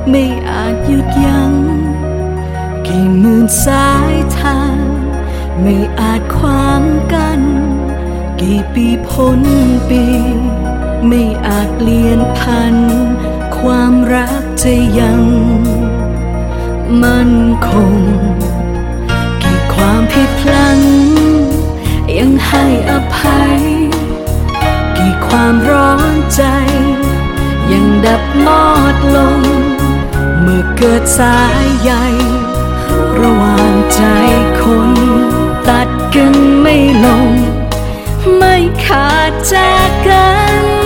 ไม่อาจหยุดยั้งกี่หมื่นสายทางไม่อาจขวางกันกี่ปีพ้นปีไม่อาจเปลี่ยนพันความรักจะยังมั่นคงกี่ความผิดพลั้งยังให้อภัยกี่ความร้อนใจยังดับมอดลงเมื่อเกิดสายใยระหว่างใจคนตัดกันไม่ลงไม่ขาดจากกัน